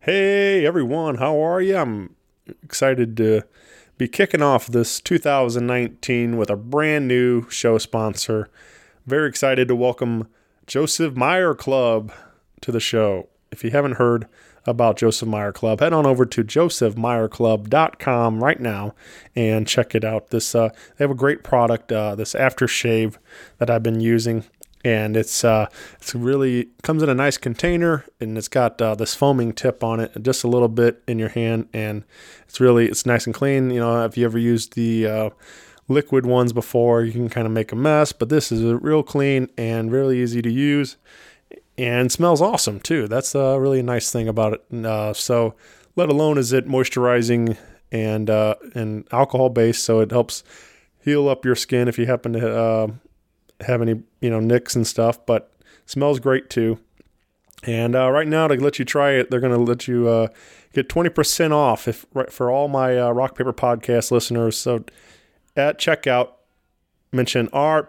Hey everyone, how are you? I'm excited to be kicking off this 2019 with a brand new show sponsor. Very excited to welcome Joseph Meyer Club to the show. If you haven't heard about Joseph Meyer Club, head on over to josephmeyerclub.com right now and check it out. They have a great product, this aftershave that I've been using. And it's really comes in a nice container, and it's got this foaming tip on it, just a little bit in your hand, and it's nice and clean. You know, if you ever used the liquid ones before, you can kind of make a mess, but this is real clean and really easy to use, and smells awesome too. That's a really nice thing about it. So, let alone is it moisturizing and alcohol based, so it helps heal up your skin if you happen to have any nicks and stuff, but smells great too. And right now, to let you try it, they're going to let you get 20% off for all my Rock Paper Podcast listeners. So at checkout, mention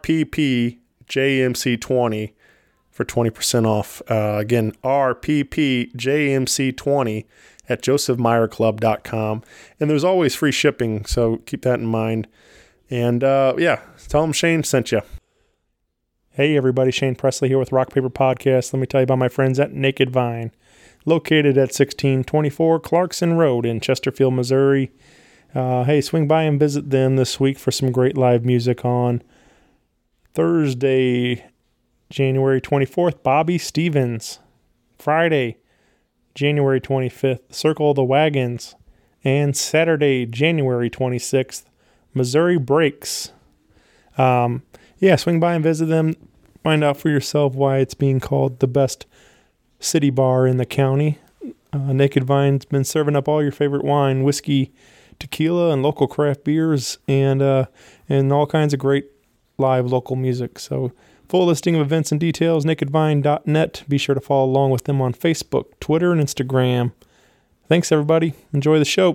RPPJMC20 for 20% off. Again, RPPJMC20 at josephmeyerclub.com. And there's always free shipping, so keep that in mind. And tell them Shane sent you. Hey everybody, Shane Presley here with Rock Paper Podcast. Let me tell you about my friends at Naked Vine, located at 1624 Clarkson Road in Chesterfield, Missouri. Hey, swing by and visit them this week for some great live music on Thursday, January 24th, Bobby Stevens. Friday, January 25th, Circle of the Wagons. And Saturday, January 26th, Missouri Breaks. Swing by and visit them. Find out for yourself why it's being called the best city bar in the county. Naked Vine's been serving up all your favorite wine, whiskey, tequila, and local craft beers, and all kinds of great live local music. So, full listing of events and details, nakedvine.net. Be sure to follow along with them on Facebook, Twitter, and Instagram. Thanks, everybody. Enjoy the show.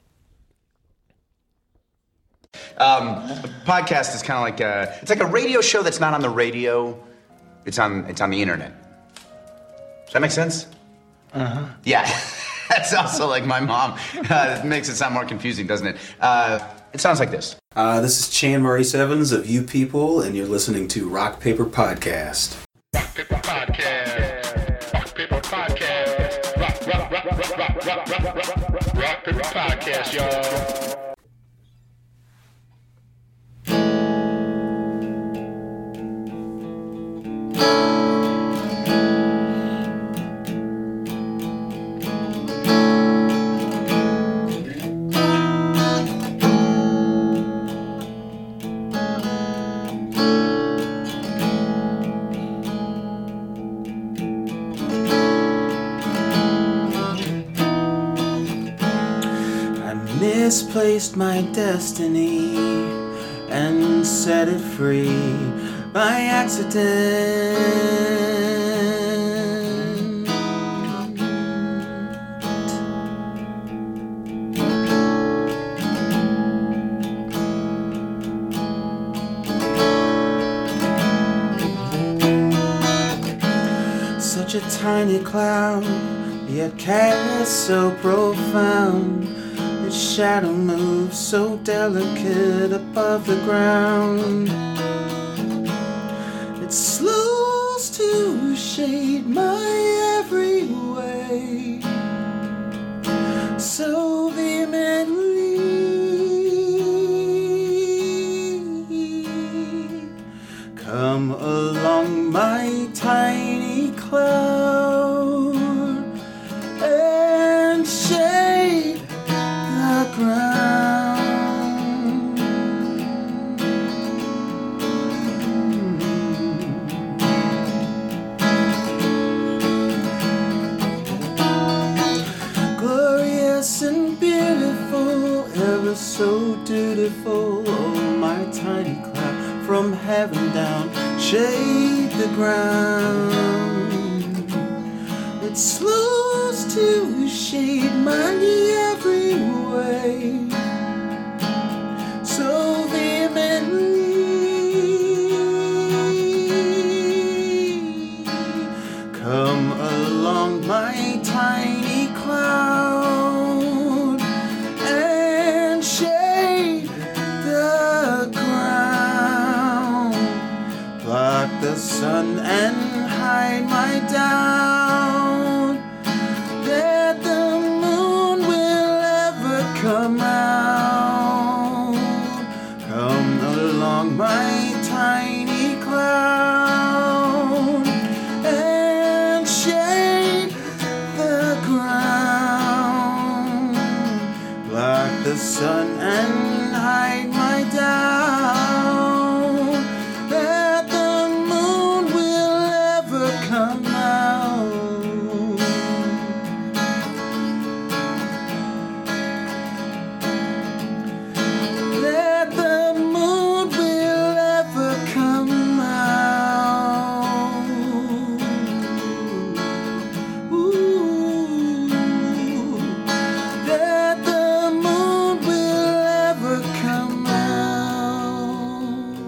A podcast is kind of like it's like a radio show that's not on the radio. It's on the internet. Does that make sense? Uh-huh. Yeah. That's also like my mom. It makes it sound more confusing, doesn't it? It sounds like this. This is Chan Maurice Evans of You People, and you're listening to Rock Paper Podcast. Rock Paper Podcast. Rock Paper Podcast. Rock Paper Podcast, y'all. Misplaced my destiny and set it free by accident. Such a tiny cloud, yet cast so profound. Its shadow moves so delicate above the ground. It slows to shade my every way, so vehemently. Come along, my tiny cloud, and shade the ground. Glorious and beautiful, ever so dutiful, oh my tiny cloud, from heaven down, shade the ground. It slows to shade my every way, so vehemently. Come along, my tiny cloud. the sun and hide my down. That the moon will ever come out. That the moon will ever come out. Ooh. That the moon will ever come out.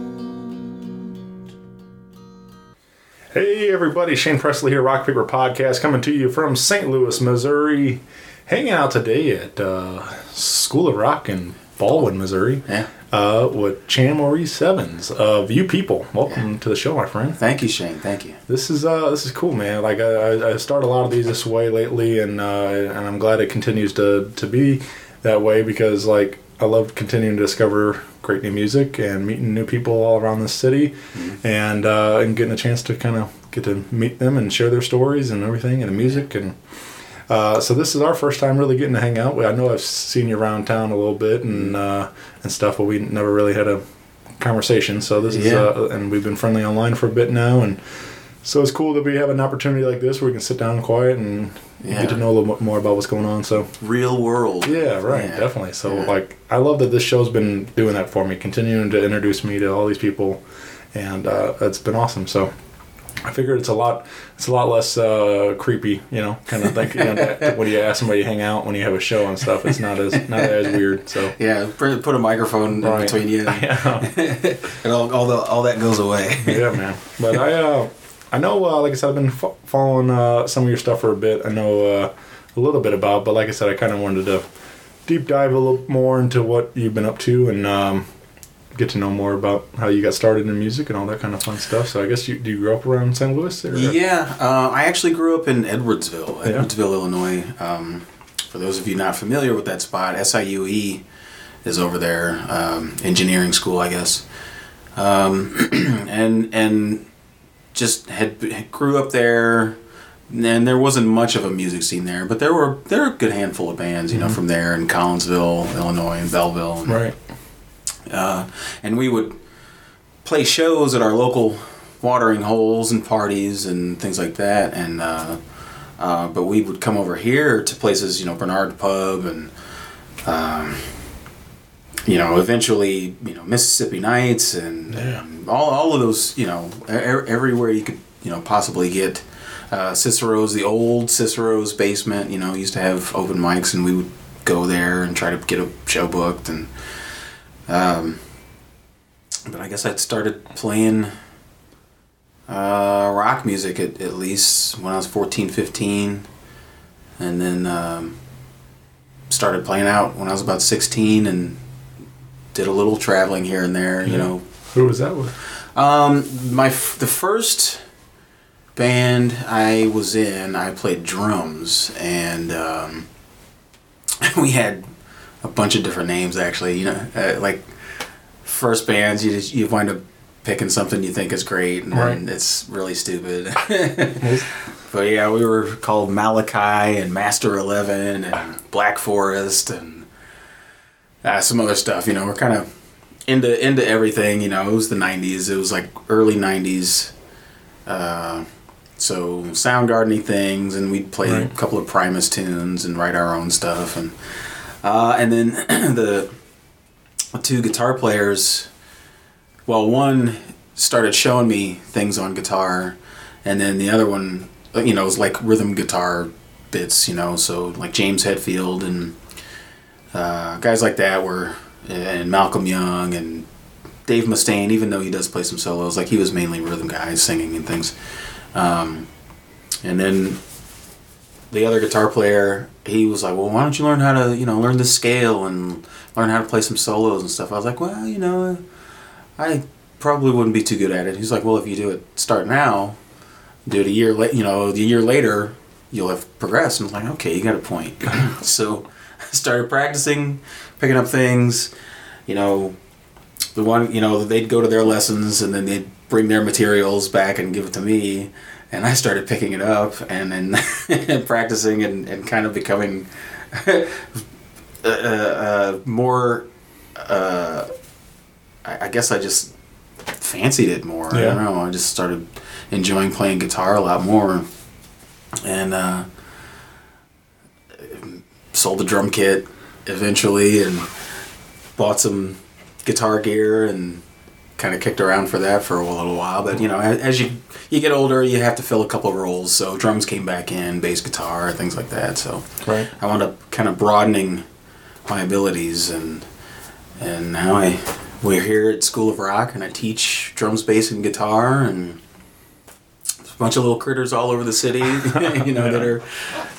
Hey everybody, Shane Presley here, Rock Paper Podcast, coming to you from St. Louis, Missouri. Hanging out today at School of Rock in Baldwin, Missouri. Yeah. With Chan Maurice Evans of You People. Welcome to the show, my friend. Thank you, Shane. Thank you. This is cool, man. Like I start a lot of these this way lately, and I'm glad it continues to be that way because like I love continuing to discover great new music and meeting new people all around the city, and getting a chance to kind of get to meet them and share their stories and everything and the music and. So this is our first time really getting to hang out. I know I've seen you around town a little bit and stuff, but we never really had a conversation. So this is and we've been friendly online for a bit now, and so it's cool that we have an opportunity like this where we can sit down quiet and get to know a little bit more about what's going on. So Real world. yeah, right, definitely. So like I love that this show's been doing that for me, continuing to introduce me to all these people, and it's been awesome. So. I figured it's a lot less creepy, kind of thing. When you ask somebody to hang out when you have a show and stuff, it's not as weird. So Yeah, put a microphone in between you, and all that goes away. Yeah, man. But I know, like I said, I've been following some of your stuff for a bit. I know a little bit about, but like I said, I kind of wanted to deep dive a little more into what you've been up to and get to know more about how you got started in music and all that kind of fun stuff. So I guess do you grow up around St. Louis? Or? Yeah, I actually grew up in Edwardsville, Illinois. For those of you not familiar with that spot, SIUE is over there, engineering school, I guess. And just grew up there, and there wasn't much of a music scene there, but there were a good handful of bands, from there in Collinsville, Illinois, and Belleville. And, right. And we would play shows at our local watering holes and parties and things like that. And but we would come over here to places, Bernard Pub and eventually Mississippi Nights and all of those, everywhere you could possibly get. Cicero's, the old Cicero's basement, used to have open mics, and we would go there and try to get a show booked. And but I guess I started playing rock music at least when I was 14, 15, and then started playing out when I was about 16, and did a little traveling here and there. Who was that with? The first band I was in, I played drums, and we had a bunch of different names actually. Like first bands, you wind up picking something you think is great, and then it's really stupid. But yeah, we were called Malachi and Master 11 and Black Forest and some other stuff. We're kind of into everything. It was the 90s. It was like early 90s. So Soundgarden-y things, and we'd play a couple of Primus tunes and write our own stuff, and then the two guitar players. Well, one started showing me things on guitar, and then the other one, was like rhythm guitar bits, so like James Hetfield and guys like that were, and Malcolm Young and Dave Mustaine, even though he does play some solos, like he was mainly rhythm guys singing and things. And then the other guitar player, he was like, well, why don't you learn how to, learn the scale and learn how to play some solos and stuff. I was like, well, I probably wouldn't be too good at it. He's like, well, if you do it, start now, do it a year later, you'll have progressed. And I was like, okay, you got a point. So I started practicing, picking up things, the one, they'd go to their lessons and then they'd bring their materials back and give it to me. And I started picking it up and then practicing and kind of becoming more. I guess I just fancied it more. Yeah. I don't know. I just started enjoying playing guitar a lot more, and sold a drum kit eventually, and bought some guitar gear and kind of kicked around for that for a little while. But you know, as you get older, you have to fill a couple of roles. So drums came back in, bass guitar, things like that. So Right. I wound up kind of broadening my abilities, and now we're here at School of Rock, and I teach drums, bass, and guitar, and there's a bunch of little critters all over the city, you know, that are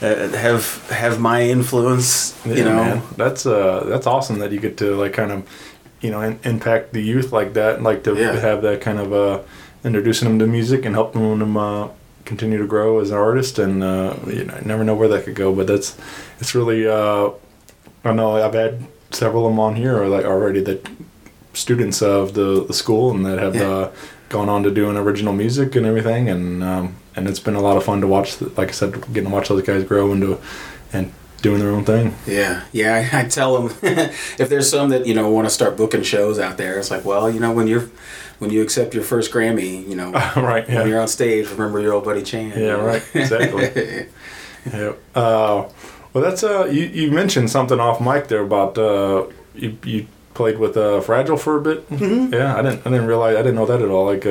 have my influence. You know, man. That's awesome that you get to like kind of, you know, impact the youth like that, and like to have that kind of introducing them to music and helping them continue to grow as an artist, and you know, I never know where that could go, but it's really I know I've had several of them on here like already that students of the school and that have gone on to doing original music and everything, and it's been a lot of fun to watch. Like I said, getting to watch those guys grow into and doing their own thing. Yeah. I tell them if there's some that, you know, want to start booking shows out there, it's like, well, you know, when you accept your first Grammy, you know, right, yeah. when you're on stage, remember your old buddy Chan. Yeah, right, exactly. Yeah. Well, that's you mentioned something off mic there about you played with Fragile for a bit. Mm-hmm. Yeah, I didn't realize, I didn't know that at all. Like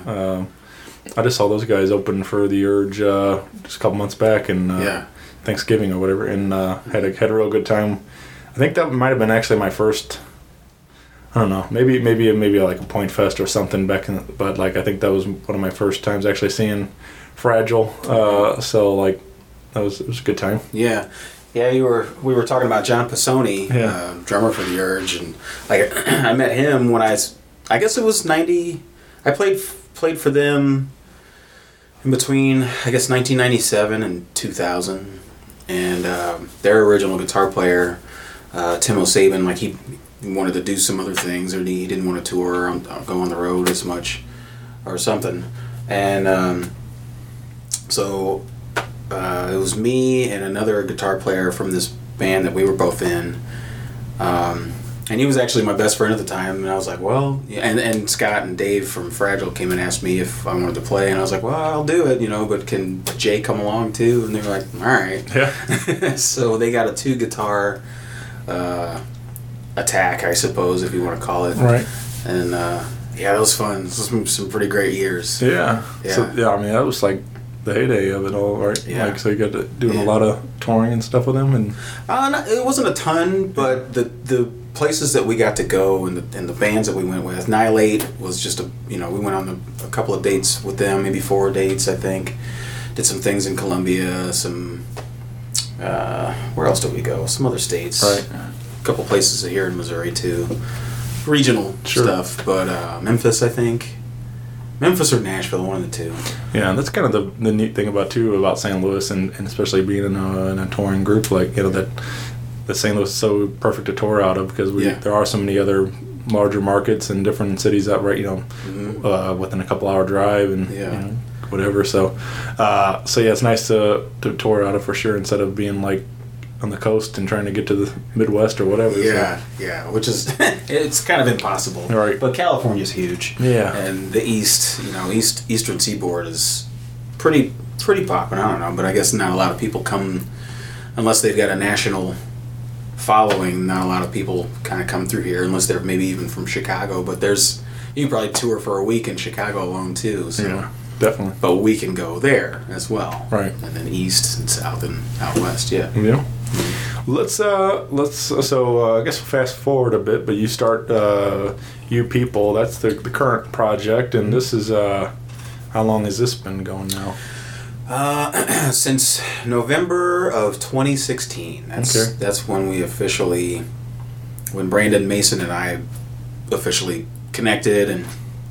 I just saw those guys open for the Urge just a couple months back, and Thanksgiving or whatever, and had a real good time. I think that might have been actually my first. I don't know, maybe like a Point Fest or something back in, but like I think that was one of my first times actually seeing Fragile. So like it was a good time. Yeah. We were talking about John Pisoni, drummer for the Urge, and like I met him when I guess it was 90. I played for them in between, I guess, 1997 and 2000, and their original guitar player, Tim O'Sabin, like he wanted to do some other things, or he didn't want to tour or go on the road as much or something, and so it was me and another guitar player from this band that we were both in, and he was actually my best friend at the time, and I was like, well, and Scott and Dave from Fragile came and asked me if I wanted to play, and I was like, well, I'll do it, you know, but can Jay come along too? And they were like, all right. Yeah. So they got a 2-guitar attack, I suppose, if you want to call it. Right. And that was fun. This was some pretty great years. Yeah. Yeah. So, I mean, that was like the heyday of it all, right? Yeah. Like, so you got to doing a lot of touring and stuff with them, and it wasn't a ton, but the places that we got to go and the bands that we went with. Nihilate was just we went on a couple of dates with them, maybe 4 dates, I think. Did some things in Colombia, some where else did we go? Some other states. Right. A couple places here in Missouri too. Regional stuff, but Memphis, I think. Memphis or Nashville, one of the two. Yeah, and that's kind of the neat thing about St. Louis, and especially being in a touring group, like, you know, that St. Louis is so perfect to tour out of, because there are so many other larger markets and different cities out right, you know, within a couple hour drive and you know, whatever. So it's nice to tour out of for sure, instead of being like on the coast and trying to get to the Midwest or whatever. Yeah, which is it's kind of impossible. Right. But California's huge. Yeah. And the East, you know, Eastern Seaboard is pretty poppin'. I don't know, but I guess not a lot of people come unless they've got a national following. Not a lot of people kind of come through here unless they're maybe even from Chicago. But you can probably tour for a week in Chicago alone too. So. Yeah, definitely. But we can go there as well. Right. And then east and south and out west. Yeah. Yeah. Let's I guess we'll fast forward a bit, but you start You People. That's the current project, and this is how long has this been going now? Since November of 2016. That's when we when Brandon Mason and I officially connected, and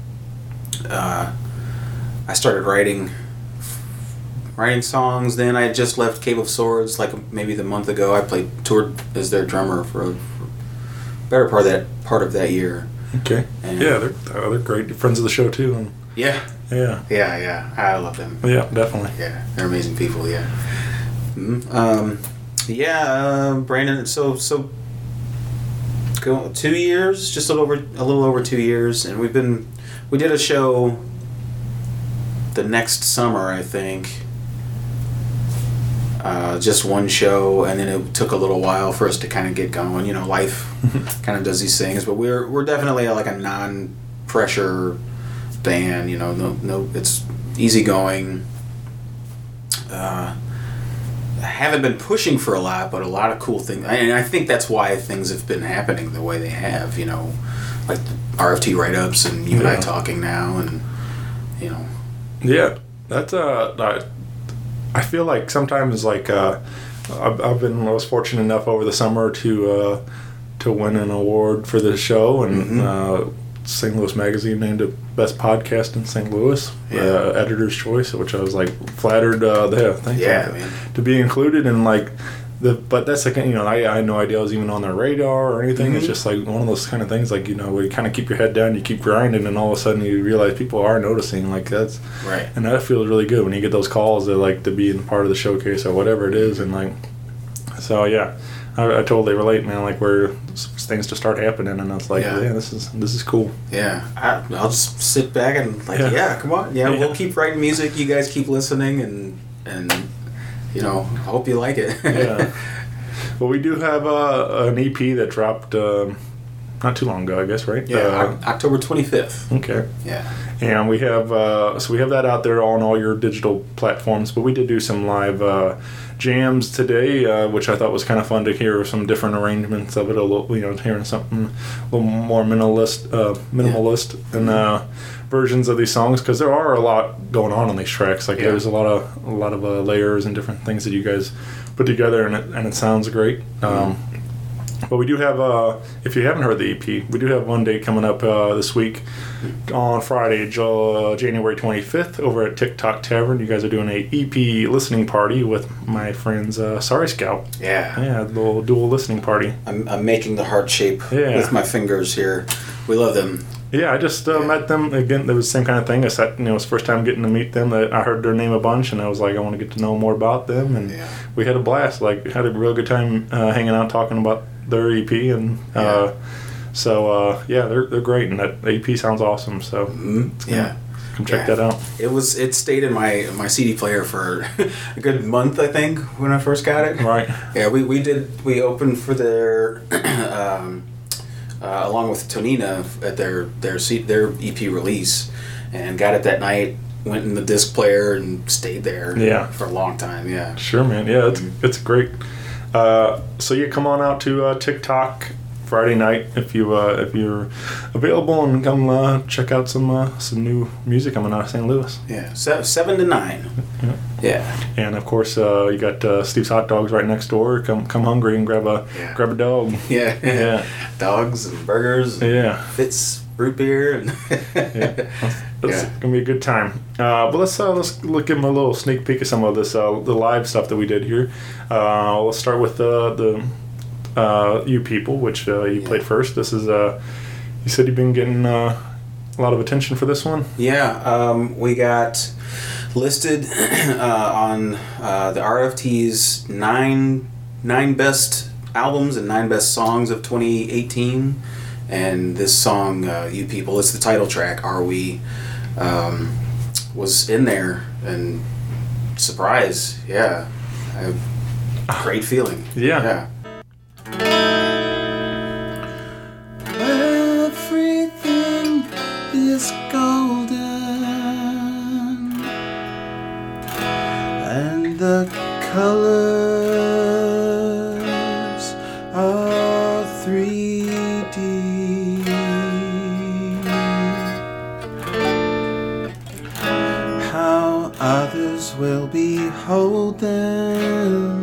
I started writing songs. Then I had just left Cave of Swords maybe the month ago. I toured as their drummer for a better part of that year. Okay. And they're great friends of the show too. And yeah. I love them. Yeah, definitely. Yeah, they're amazing people. Yeah. Brandon. So 2 years, just a little over 2 years, and we did a show the next summer, I think. Just one show, and then it took a little while for us to kind of get going. You know, life kind of does these things, but we're definitely like a non-pressure band. You know, no, it's easygoing. I haven't been pushing for a lot, but a lot of cool things, and I think that's why things have been happening the way they have. You know, like the RFT write-ups, and you and I talking now, and you know. Yeah, that's I feel like sometimes like I was fortunate enough over the summer to win an award for this show, and St. Louis Magazine named it best podcast in St. Louis, editor's choice, which I was like flattered thank you, man, to be included. And like but that's like, you know, I had no idea I was even on their radar or anything. It's just like one of those kind of things, like, you know, where you kind of keep your head down, you keep grinding, and all of a sudden you realize people are noticing. Like, that's right, and that feels really good when you get those calls that like to be in part of the showcase or whatever it is. And like, so yeah, I totally relate, man. Like, where things just start happening, and it's like, yeah, this is cool. Yeah, I'll just sit back and like, come on, we'll keep writing music. You guys keep listening, and you know, I hope you like it. Yeah. Well, we do have an EP that dropped not too long ago, I guess, right? Yeah, October 25th. Okay. Yeah. And we have we have that out there on all your digital platforms, but we did do some live jams today, which I thought was kind of fun to hear some different arrangements of it. A little, you know, hearing something a little more minimalist and versions of these songs, because there are a lot going on these tracks. Like, there's a lot of layers and different things that you guys put together, and it sounds great. But we do have, if you haven't heard the EP, we do have one date coming up this week on Friday, January 25th, over at TikTok Tavern. You guys are doing a EP listening party with my friends Sorry Scout. Yeah, the little dual listening party. I'm making the heart shape with my fingers here. We love them. Yeah, I just met them again. It was the same kind of thing. I said, you know, it was the first time getting to meet them. I heard their name a bunch, and I was like, I want to get to know more about them. And we had a blast. Like, had a real good time hanging out, talking about their EP, and they're great, and that EP sounds awesome. So come check that out. It stayed in my CD player for a good month, I think, when I first got it. Right. Yeah, we opened for their. Along with Tonina at their EP release, and got it that night. Went in the disc player and stayed there. For a long time. Yeah. Sure, man. Yeah, it's great. So you come on out to TikTok Friday night if you're available, and come check out some new music coming out of St. Louis. Yeah, 7 to 9. Yeah. And of course, you got Steve's Hot Dogs right next door. Come hungry and grab a dog. Yeah. Dogs and burgers. And Fitz root beer and. It's gonna be a good time. But let's give them a little sneak peek of some of this the live stuff that we did here. Let's start with the You People, which you played first. This is you said you've been getting a lot of attention for this one. Yeah, we got listed on the RFT's nine best albums and 9 best songs of 2018, and this song You People, it's the title track, Are We, was in there, and surprise, great feeling. Everything is golden, and the colors are 3D. How others will behold them.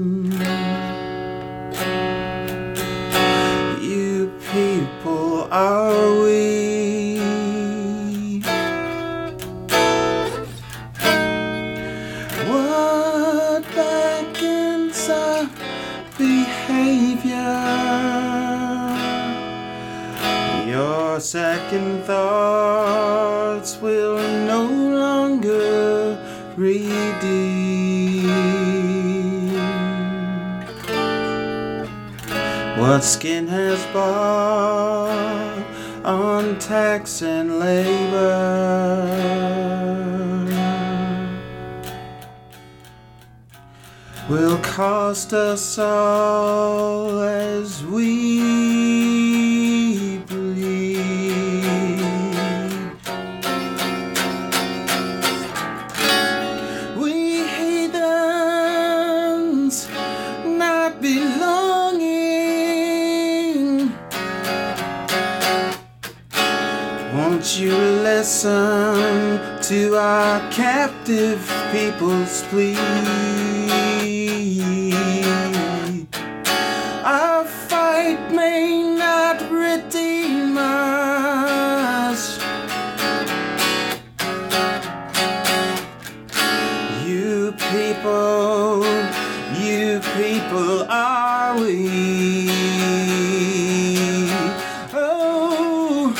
You people, are we? What beckons our behavior? Your second thoughts will no longer redeem. what skin has bought on tax and labor will cost us all as we bleed. We heathens not belonging. Won't you listen to our captive people's plea? Our fight may not redeem us. You people are we. Oh,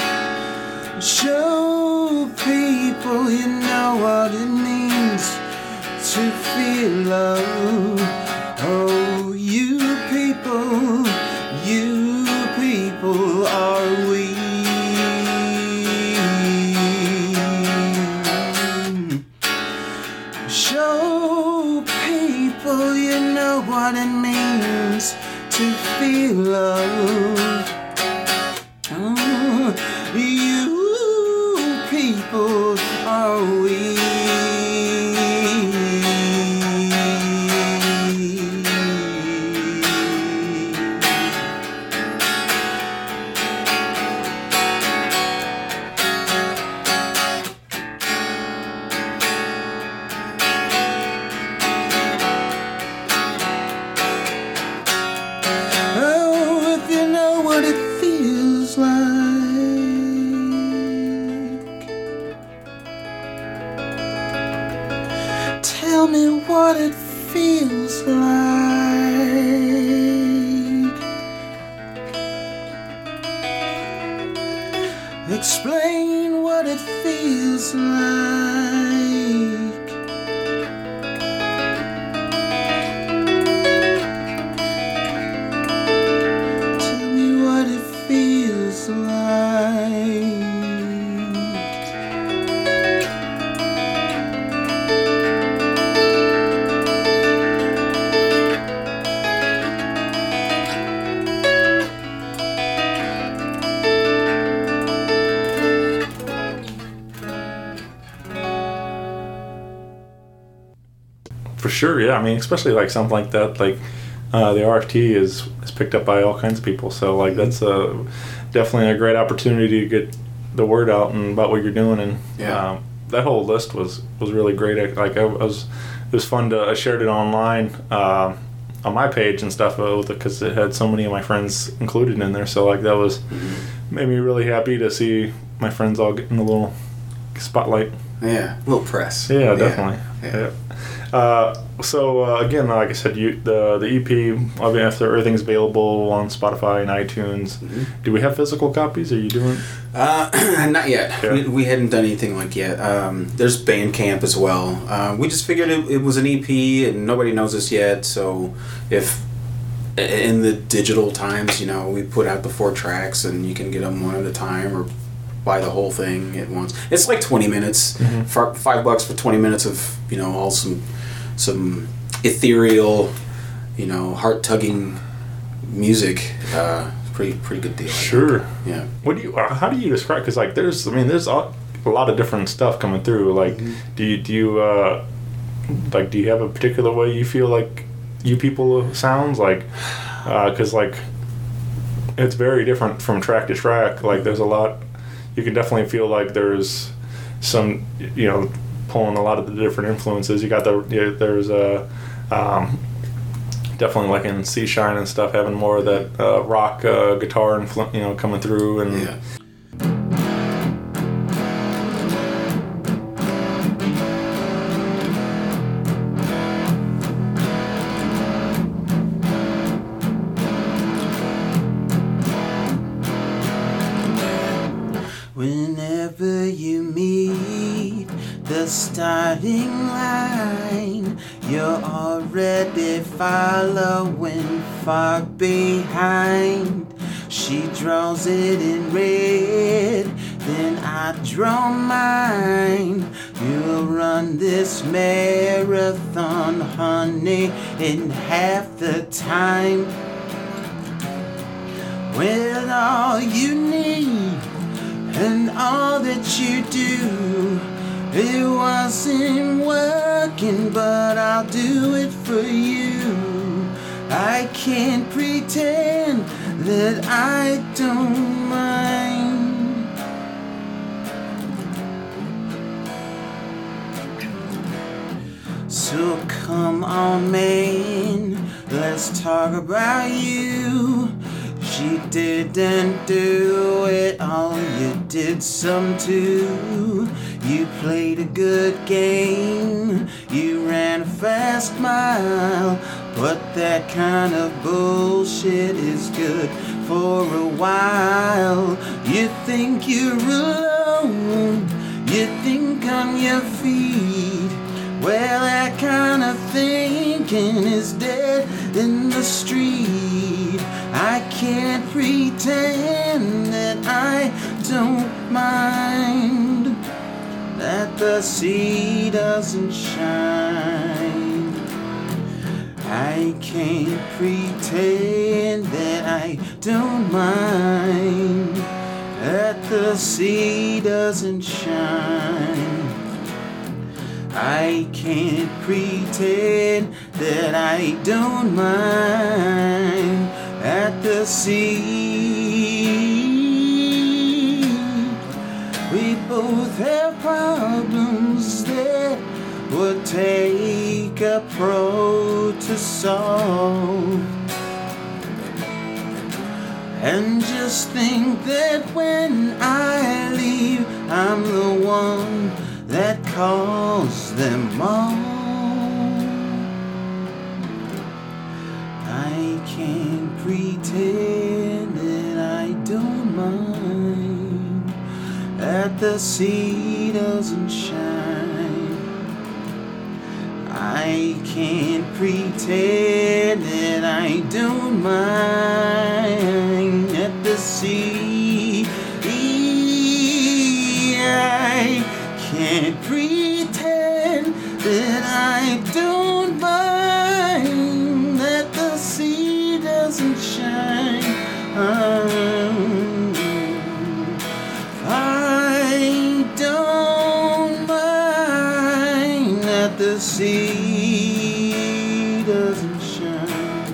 show people you know what it means to feel love. Oh, you people are we. Show people you know what it means to feel love. Oh, you people are we. Tell me what it feels like. Explain what it feels like. Tell me what it feels like. For sure, yeah. I mean, especially like something like that, like the RFT is picked up by all kinds of people. So like that's definitely a great opportunity to get the word out and about what you're doing. And that whole list was really great. It was fun to I shared it online on my page and stuff because it had so many of my friends included in there. So like that was made me really happy to see my friends all getting a little spotlight. Yeah, a little press. Yeah, definitely. Yeah. So again, like I said, the EP, I mean, after everything's available on Spotify and iTunes, do we have physical copies? Are you doing? Not yet. Yeah. We hadn't done anything like yet. There's Bandcamp as well. We just figured it was an EP and nobody knows us yet. So if in the digital times, we put out the 4 tracks and you can get them one at a time or buy the whole thing at once. It's like 20 minutes, for $5 for 20 minutes of all some ethereal, heart-tugging music. Pretty good deal. Sure. Yeah. How do you describe? Because like there's a lot of different stuff coming through. Like, do you have a particular way you feel like you people sounds like? Because like it's very different from track to track. Like there's a lot. You can definitely feel like there's some, pulling a lot of the different influences. You got there's definitely like in Sea Shine and stuff, having more of that rock guitar coming through and. Yeah. Whenever you meet the starting line, You're already following far behind. She draws it in red, then I draw mine. You'll run this marathon, honey, in half the time. With all you need and all that you do, it wasn't working, but I'll do it for you. I can't pretend that I don't mind. So come on, man, let's talk about you. She didn't do it all, you did some too. You played a good game, you ran a fast mile, but that kind of bullshit is good for a while. You think you're alone, you think on your feet. Well, that kind of thinking is dead in the street. I can't pretend that I don't mind that the sea doesn't shine. I can't pretend that I don't mind that the sea doesn't shine. I can't pretend that I don't mind at the sea. We both have problems that would take a pro to solve. And just think that when I leave, I'm the one that caused them all. I can't pretend that I don't mind that the sea doesn't shine. I can't pretend that I don't mind that the sea. I can't pretend that I don't mind that the sea doesn't shine. I don't mind that the sea doesn't shine.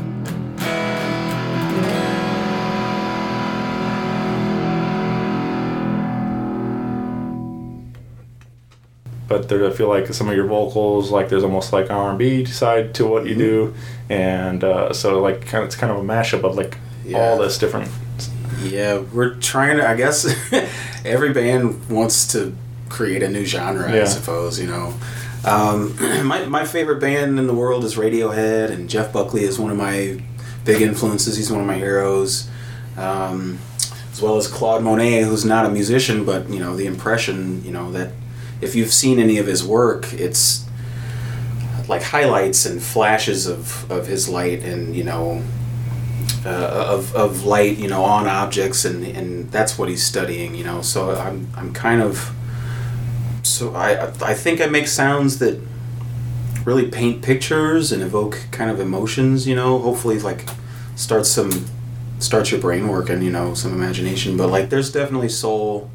But there, I feel like some of your vocals, like there's almost like R&B side to what you do, and so like it's kind of a mashup of like all this different. Yeah, we're trying to. I guess every band wants to create a new genre. I suppose, you know. My favorite band in the world is Radiohead, and Jeff Buckley is one of my big influences. He's one of my heroes. As well as Claude Monet, who's not a musician, but you know the impression, you know, that if you've seen any of his work, it's like highlights and flashes of his light, and you know of light, you know, on objects, and that's what he's studying, you know. So I'm kind of, so I think I make sounds that really paint pictures and evoke kind of emotions, you know. Hopefully like starts your brain working, you know, some imagination. But like there's definitely soul,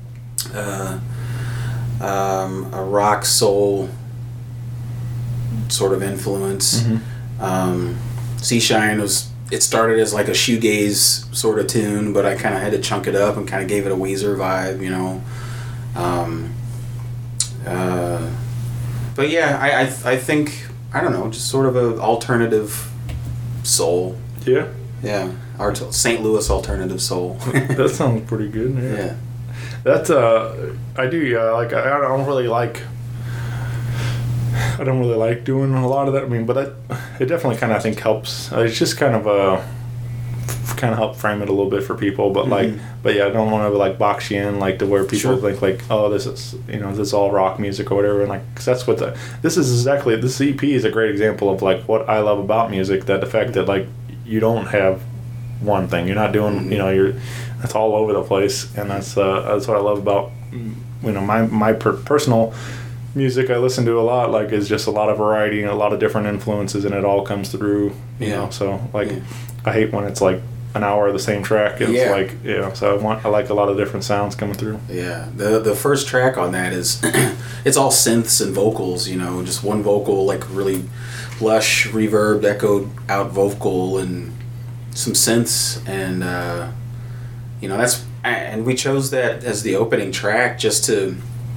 a rock soul sort of influence. Seashine it started as like a shoegaze sort of tune, but I kind of had to chunk it up and kind of gave it a Weezer vibe, you know. But yeah, I think, I don't know, just sort of an alternative soul. Yeah. Yeah, St. Louis alternative soul. That sounds pretty good. Yeah. That's I do like I don't really like doing a lot of that. I mean, but it definitely kind of I think helps. It's just kind of kind of help frame it a little bit for people, but like, but yeah, I don't want to like box you in like to where people think like, oh, this is this is all rock music or whatever, and like, cause that's what this EP is a great example of like what I love about music, that the fact that like you don't have one thing, you're not doing it's all over the place, and that's what I love about my personal music I listen to a lot, like, is just a lot of variety and a lot of different influences, and it all comes through, you know. So like, I hate when it's like an hour of the same track. It's like, so I like a lot of different sounds coming through. Yeah, the first track on that is it's all synths and vocals, just one vocal, like really lush, reverb, echoed out vocal, and some synths, and and we chose that as the opening track just to.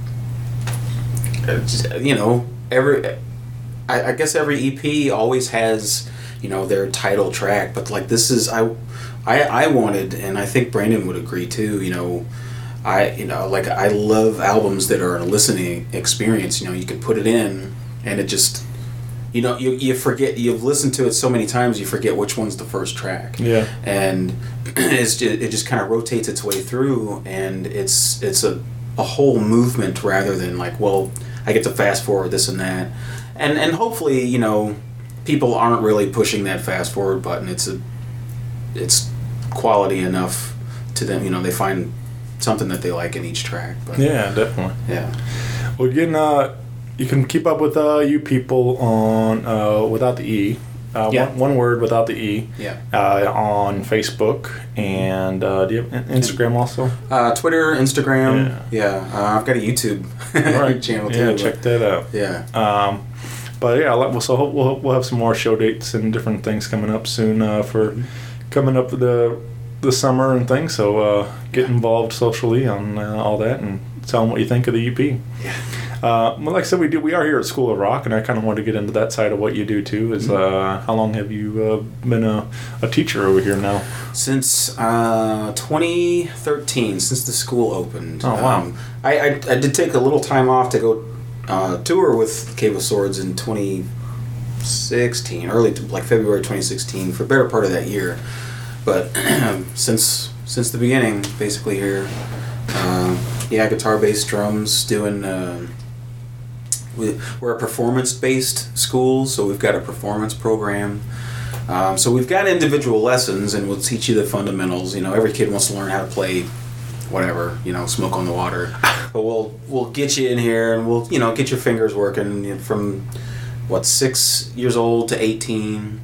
I guess every EP always has, their title track, but like this is I wanted, and I think Brandon would agree too. I love albums that are a listening experience. You can put it in, and it just, you forget, you've listened to it so many times, you forget which one's the first track. Yeah, and it just kind of rotates its way through, and it's a whole movement rather than like, well, I get to fast forward this and that, and hopefully people aren't really pushing that fast forward button. It's quality enough to them. They find something that they like in each track. But, yeah, definitely. Yeah. Well, you can keep up with you people on without the E. One word without the E. Yeah. On Facebook, and do you have Instagram also? Twitter, Instagram. Yeah. I've got a YouTube channel too. Yeah, check that out. Yeah. But yeah, so we'll have some more show dates and different things coming up soon for coming up the summer and things. So get involved socially on all that, and tell them what you think of the EP. Yeah. Well, like I said, we are here at School of Rock, and I kind of want to get into that side of what you do too. Is how long have you been a teacher over here now? Since 2013, since the school opened. Oh wow! I did take a little time off to go tour with Cave of Swords in 2016, like February 2016, for a better part of that year. But since the beginning, basically here, guitar, bass, drums, doing. We're a performance-based school, so we've got a performance program. So we've got individual lessons, and we'll teach you the fundamentals. Every kid wants to learn how to play whatever, Smoke on the Water. But we'll get you in here, and we'll, get your fingers working from, 6 years old to 18.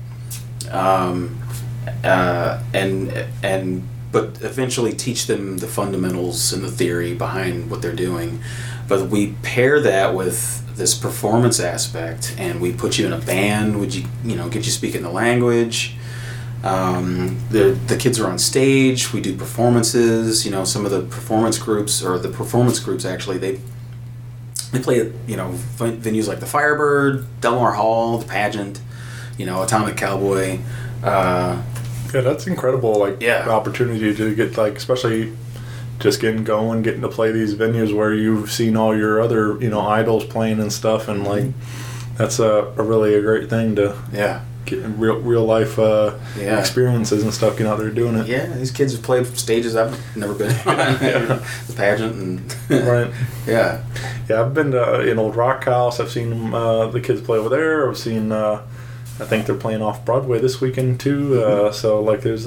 But eventually teach them the fundamentals and the theory behind what they're doing. But we pair that with this performance aspect, and we put you in a band. Would you get you speaking the language? The kids are on stage. We do performances. Some of the performance groups actually they play at venues like the Firebird, Delmar Hall, the Pageant, Atomic Cowboy. Yeah, that's incredible. The opportunity to get especially just getting to play these venues where you've seen all your other idols playing and stuff, and that's a really a great thing to get real life experiences and stuff. Out there doing it. Yeah, these kids have played stages I've never been on. The Pageant and right. Yeah. I've been to Old Rock House. I've seen the kids play over there. I've seen. I think they're playing off Broadway this weekend too. So there's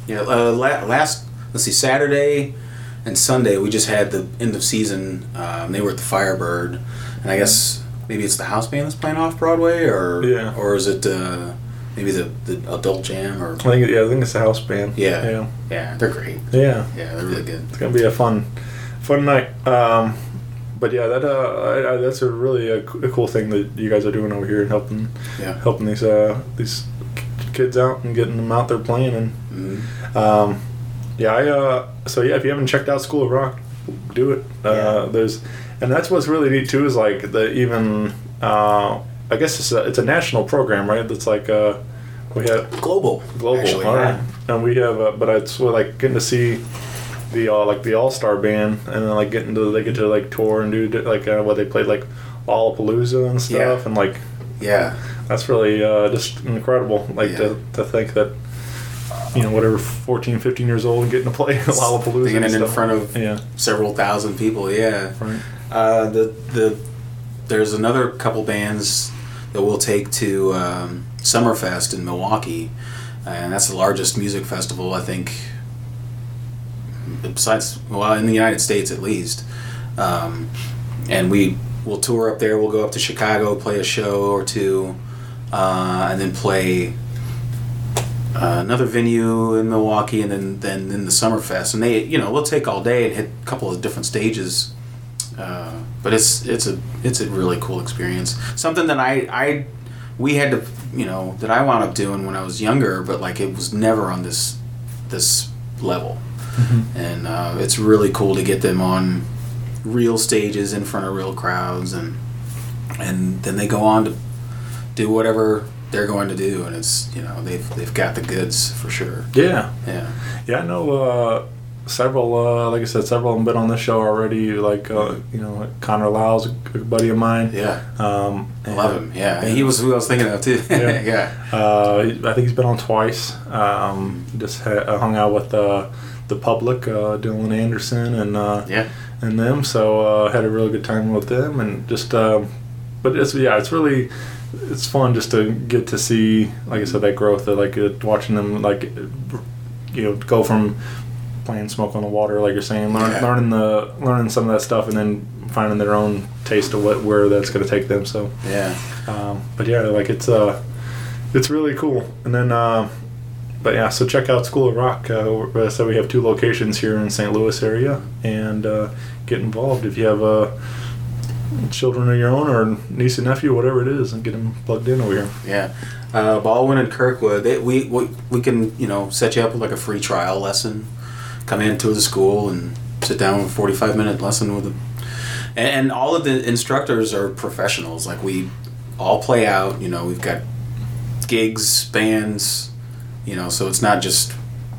Saturday and Sunday we just had the end of season. They were at the Firebird, and I guess maybe it's the house band that's playing off Broadway, or is it maybe the adult jam, or I think it's the house band. Yeah, they're great. Yeah, they're really good. It's gonna be a fun night. But yeah, that's a really cool thing that you guys are doing over here and helping these kids out and getting them out there playing, and so if you haven't checked out School of Rock, do it. And that's what's really neat too, is I guess it's a national program, right? That's we have global actually, all right. And we have but it's getting to see the all-star band, and then they get to tour and do what they played Lollapalooza and stuff, and that's really just incredible. To think that whatever, 14, 15 years old and getting to play Lollapalooza. Singing and in stuff. front of several thousand people, yeah. Right. There's another couple bands that we'll take to Summerfest in Milwaukee, and that's the largest music festival, I think, besides, well, in the United States at least. And we'll tour up there. We'll go up to Chicago, play a show or two, and then play another venue in Milwaukee, and then in the Summerfest. And they, we'll take all day and hit a couple of different stages. But it's a really cool experience. Something that we had to, that I wound up doing when I was younger, but like it was never on this level. Mm-hmm. And it's really cool to get them on real stages in front of real crowds, and then they go on to do whatever they're going to do, and it's they've got the goods for sure. Yeah. I know several, like I said, several of them been on this show already. Like Connor Lyle's a good buddy of mine. Yeah. I love him. Yeah. He was who I was thinking of too. Yeah. I think he's been on twice. Just hung out with the Public, Dylan Anderson and them. So had a really good time with them, and just but it's fun just to get to see, like I said, that growth of watching them go from playing Smoke on the Water, like you're saying, learning some of that stuff, and then finding their own taste of where that's going to take them. So but it's really cool. And then so check out School of Rock. So we have 2 locations here in St. Louis area, and get involved if you have children of your own or niece and nephew, whatever it is, and get them plugged in over here. Yeah. Baldwin and Kirkwood, we can set you up with like a free trial lesson. Come into the school and sit down with a 45-minute lesson with them. And all of the instructors are professionals. Like, we all play out, we've got gigs, bands, so it's not just,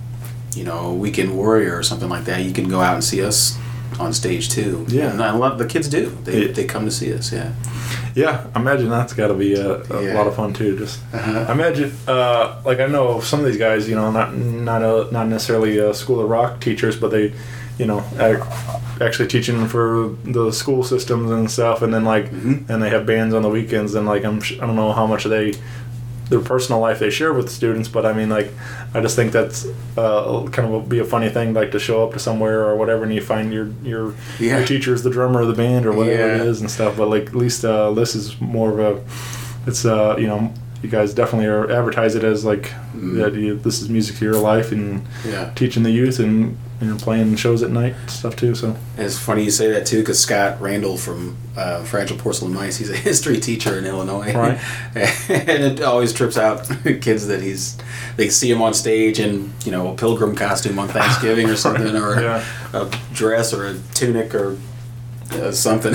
a weekend warrior or something like that. You can go out and see us on stage too. Yeah. And a lot of the kids do. They come to see us, yeah. Yeah, I imagine that's got to be a lot of fun too. Just imagine, I know some of these guys, not necessarily School of Rock teachers, but they, actually teaching for the school systems and stuff, and then and they have bands on the weekends, and I don't know how much their personal life they share with students, but I mean, I just think that's kind of be a funny thing, to show up to somewhere or whatever, and you find your teacher's the drummer of the band or whatever it is and stuff. But at least this is more of it's you guys definitely are advertise it as the idea this is music to your life, and teaching the youth and playing shows at night and stuff too. So it's funny you say that too, because Scott Randall from Fragile Porcelain Mice, he's a history teacher in Illinois, right? And it always trips out kids that they see him on stage in a pilgrim costume on Thanksgiving or something, or a dress or a tunic or something.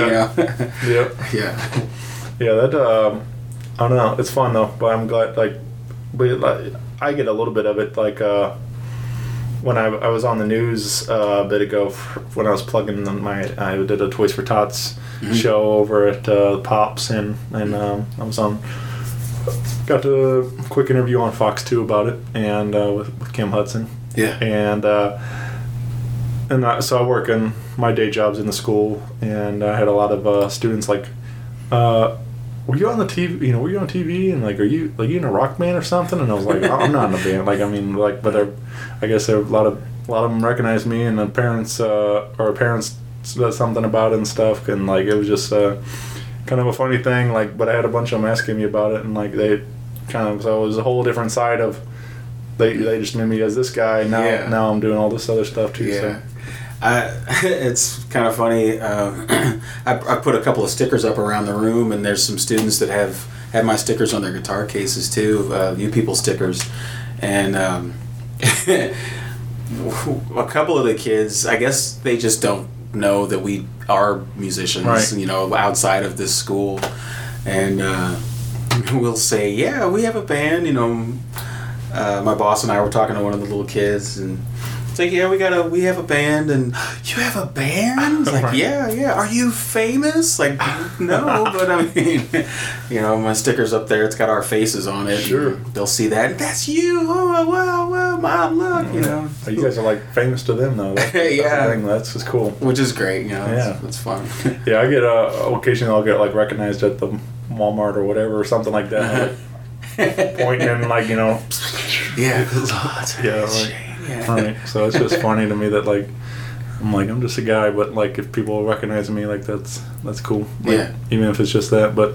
That I don't know. It's fun though, but I'm glad. I get a little bit of it. When I was on the news a bit ago, when I was plugging I did a Toys for Tots show over at Pops, and I was got a quick interview on Fox 2 about it, and with Kim Hudson. Yeah. And so I work in my day jobs in the school, and I had a lot of students were you on the TV? Were you on TV? And are you in a rock band or something? And I was like, oh, I'm not in a band. But I guess a lot of them recognized me, and the parents said something about it and stuff, and it was just kind of a funny thing. But I had a bunch of them asking me about it, and they so it was a whole different side of they just knew me as this guy. Now I'm doing all this other stuff too. Yeah. So. It's kind of funny. I put a couple of stickers up around the room, and there's some students that have my stickers on their guitar cases too, You People stickers, and a couple of the kids, I guess they just don't know that we are musicians, right. Outside of this school, and we'll say, yeah, we have a band. My boss and I were talking to one of the little kids, and It's like, yeah, we have a band, and you have a band? It's like, yeah. Are you famous? Like, no, but I mean, you know, my sticker's up there. It's got our faces on it. Sure. They'll see that. That's you. Oh, wow, Mom, look. You know. You guys are like famous to them though. That's Yeah. the thing. That's just cool. Which is great. You know. Yeah. It's fun. Yeah, I get occasionally I'll get like recognized at the Walmart or whatever or something like that. Like, pointing and like, you know. Yeah. Yeah, right. So it's just funny to me that like I'm just a guy, but like if people recognize me, like that's cool. Like, Yeah. even if it's just that, but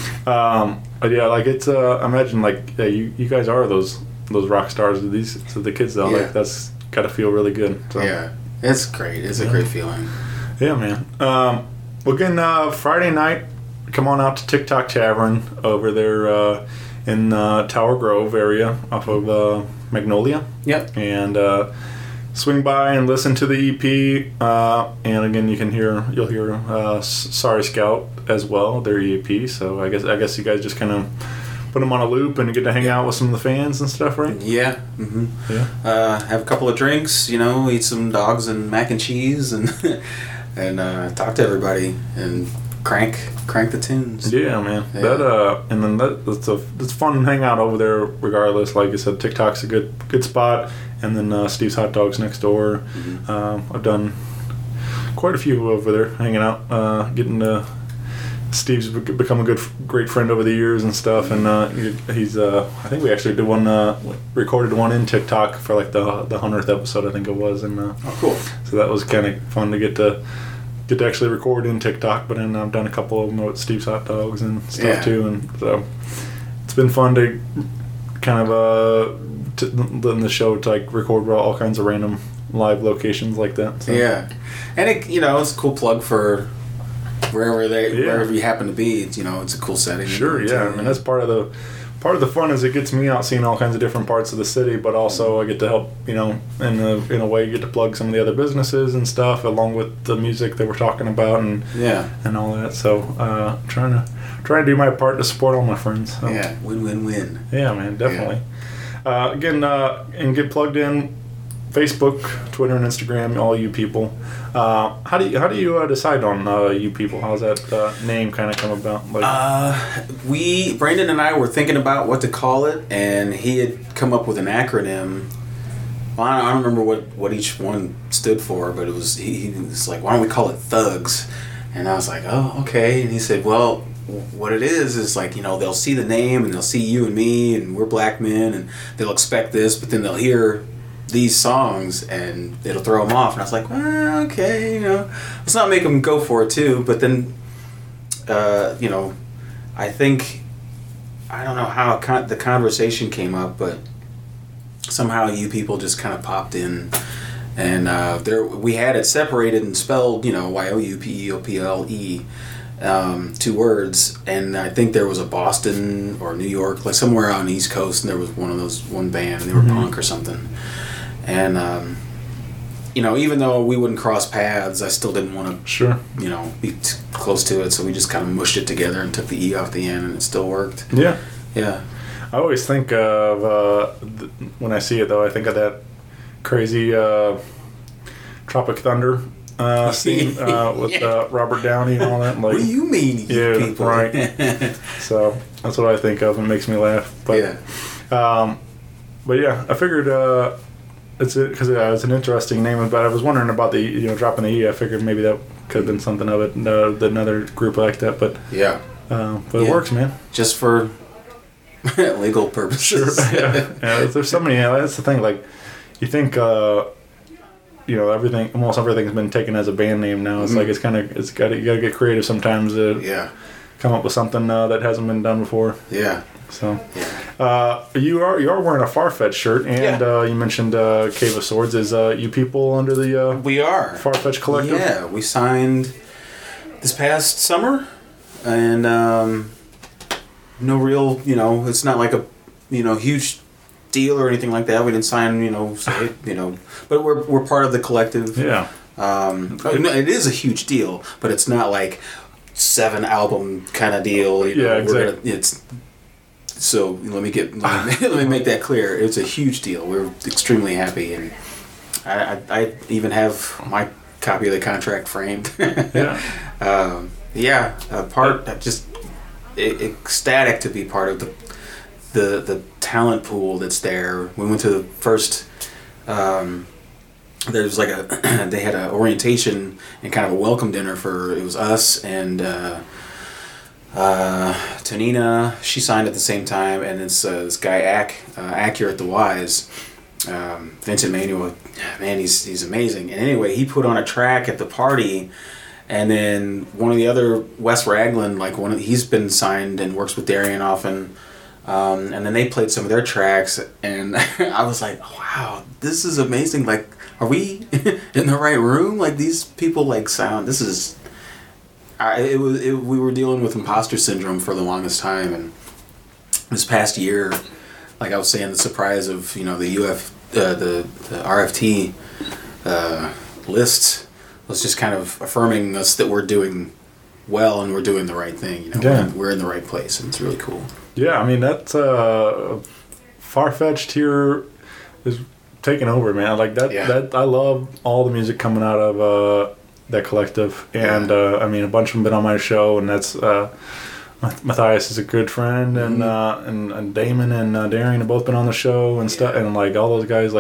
yeah, like it's imagine like you guys are those rock stars. To the kids though, Yeah. like that's got to feel really good. So. Yeah. It's great. It's a great feeling. Yeah, man. Well, again, Friday night, come on out to TikTok Tavern over there in Tower Grove area off of Magnolia. Yep. And swing by and listen to the EP. And again, you'll hear Sorry Scout as well, their EP. So I guess you guys just kind of put them on a loop and get to hang out with some of the fans and stuff, right? Yeah. Mm-hmm. Yeah. Have a couple of drinks, you know, eat some dogs and mac and cheese, and and talk to everybody and crank the tunes. Yeah, man. Yeah. That and then it's fun to hang out over there regardless. Like I said, TikTok's a good spot, and then Steve's Hot Dogs next door. Mm-hmm. I've done quite a few over there, hanging out, getting to. Steve's become a great friend over the years and stuff, and he's. I think we actually did recorded one in TikTok for like the 100th episode, I think it was, and Oh, cool. so that was kind of fun to get to actually record in TikTok. But then I've done a couple of them with Steve's Hot Dogs and stuff Yeah. too, and so it's been fun to kind of in the show to like record all kinds of random live locations like that. So. Yeah, and it's a cool plug for wherever you happen to be. It's, it's a cool setting. Sure, yeah. I mean, that's part of the fun is it gets me out seeing all kinds of different parts of the city, but also I get to help, in a way, get to plug some of the other businesses and stuff along with the music that we're talking about and all that. So trying to do my part to support all my friends. So. Yeah, win. Yeah, man, definitely. Again, and get plugged in. Facebook, Twitter, and Instagram, all you people. How do you decide on you people? How's that name kind of come about? Like, Brandon and I were thinking about what to call it, and he had come up with an acronym. Well, I don't remember what each one stood for, but it was he was like, "Why don't we call it Thugs?" And I was like, "Oh, okay." And he said, "Well, what it is like, they'll see the name and they'll see you and me, and we're black men, and they'll expect this, but then they'll hear these songs and it'll throw them off." And I was like, well, okay, let's not make them go for it too. But then I think, I don't know how the conversation came up, but somehow you people just kind of popped in, and we had it separated and spelled, YOUPEOPLE, 2 words, and I think there was a Boston or New York, like somewhere out on the East Coast, and there was one band, and they were punk or something. And, even though we wouldn't cross paths, I still didn't want to, be too close to it. So we just kind of mushed it together and took the E off the end, and it still worked. Yeah. Yeah. I always think of, when I see it, though, I think of that crazy Tropic Thunder scene with Robert Downey and all that. Like, what do you mean, you people? Right. So that's what I think of and makes me laugh. But, but yeah, I figured... it's an interesting name, but I was wondering about the dropping the E. I figured maybe that could have been something of it, another group like that. But it works, man. Just for legal purposes. Sure. Yeah. There's so many. That's the thing. Like, you think almost everything's been taken as a band name now. It's like you got to get creative sometimes to come up with something that hasn't been done before. Yeah. So, you are wearing a Farfetch shirt, and you mentioned Cave of Swords. Is you people under the we are Farfetch Collective? Yeah, we signed this past summer, and no real, it's not like a huge deal or anything like that. We didn't sign, but we're part of the collective. Yeah. It is a huge deal, but it's not like 7 album kind of deal. Yeah, exactly. So let me make that clear. It's a huge deal. We're extremely happy, and I even have my copy of the contract framed. Yeah. Just ecstatic to be part of the talent pool that's there. We went to the first. There was like they had an orientation and kind of a welcome dinner it was us and Tonina. She signed at the same time, and it's this guy Accurate the Wise. Vincent Manuel, man, he's amazing. And anyway, he put on a track at the party, and then one of the other, Wes Ragland, he's been signed and works with Darian often, and then they played some of their tracks, and I was like, wow, this is amazing. Like, are we in the right room? Like, these people sound. This is. We were dealing with imposter syndrome for the longest time, and this past year, like I was saying, the surprise of the the RFT list was just kind of affirming us that we're doing well and we're doing the right thing. We're in the right place, and it's really cool. Yeah, I mean that's Far-Fetched here is taking over, man. Like that. Yeah. That I love all the music coming out of that collective, and I mean a bunch of them been on my show, and that's. Matthias is a good friend, and and Damon and Darian have both been on the show and stuff, and like all those guys,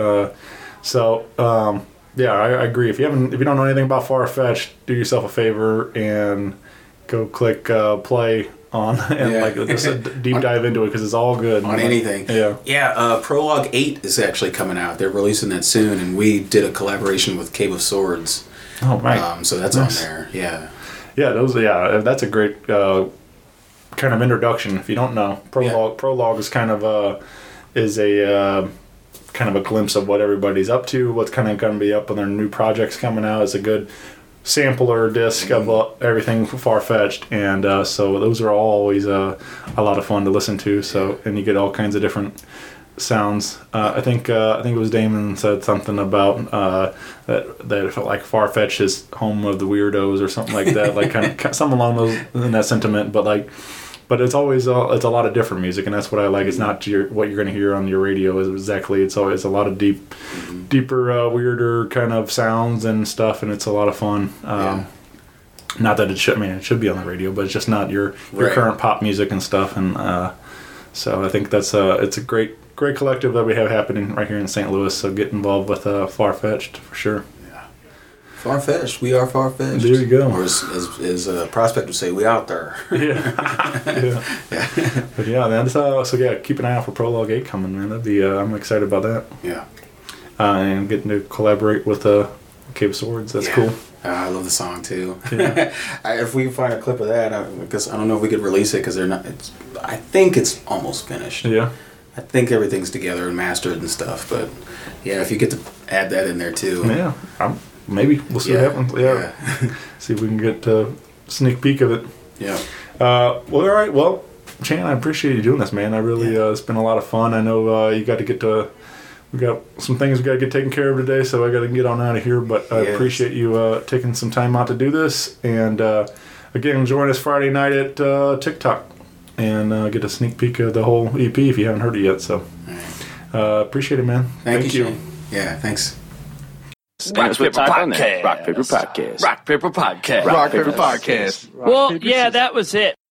yeah, I agree. If you don't know anything about Far-Fetched, do yourself a favor and go click play on and just a deep dive into it because it's all good on anything. Yeah. Prologue 8 is actually coming out. They're releasing that soon, and we did a collaboration with Cave of Swords. Oh right. So that's nice. On there. Yeah. Yeah, that's a great. Kind of introduction. If you don't know, prologue is kind of a glimpse of what everybody's up to, what's kind of going to be up on their new projects coming out. It's a good sampler disc of everything Far-Fetched, and so those are always a lot of fun to listen to. So and you get all kinds of different sounds. I think it was Damon said something about that it felt like Far-Fetched is home of the weirdos or something like that, like kind of something along those in that sentiment. But it's always it's a lot of different music, and that's what I like. It's not what you're going to hear on your radio is exactly. It's always a lot of deeper, weirder kind of sounds and stuff, and it's a lot of fun. Not that it should. I mean, it should be on the radio, but it's just not your current pop music and stuff. And so I think that's it's a great collective that we have happening right here in St. Louis. So get involved with Far-Fetched for sure. Far-Fetched, we are Far-Fetched. There you go. Or as Prospect would say, we out there. Yeah. But yeah, man. So keep an eye out for Prologue 8 coming, man. That'd be. I'm excited about that. Yeah. And getting to collaborate with Cave of Swords. That's cool. I love the song too. Yeah. If we can find a clip of that, because I don't know if we could release it because they're not. I think it's almost finished. Yeah. I think everything's together and mastered and stuff, but yeah, if you get to add that in there too. Yeah. Maybe we'll see what happens. Yeah. See if we can get a sneak peek of it. Yeah. Well, all right. Well, Chan, I appreciate you doing this, man. I really, it's been a lot of fun. I know you got to get to. We got some things we got to get taken care of today, so I got to get on out of here. But I appreciate you taking some time out to do this. And again, join us Friday night at TikTok and get a sneak peek of the whole EP if you haven't heard it yet. So appreciate it, man. Thank you. Shane. Yeah, thanks. Rock Paper Podcast. Rock Paper Podcast. Rock Paper Podcast. Rock Paper Podcast. Well, yeah, that was it.